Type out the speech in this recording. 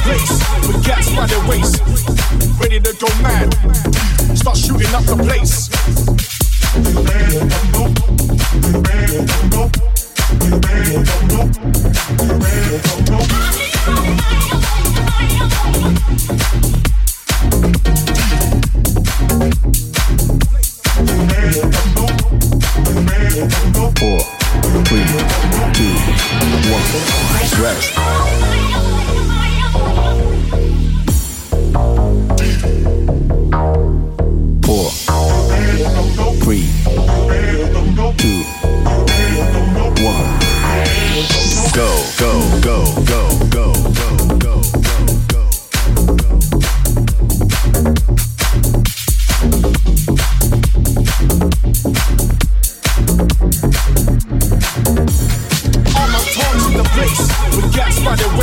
place with gats by their waist, ready to go mad. Start shooting up the place. Four, three, two, one, rest. Four, three, two, one, go, go.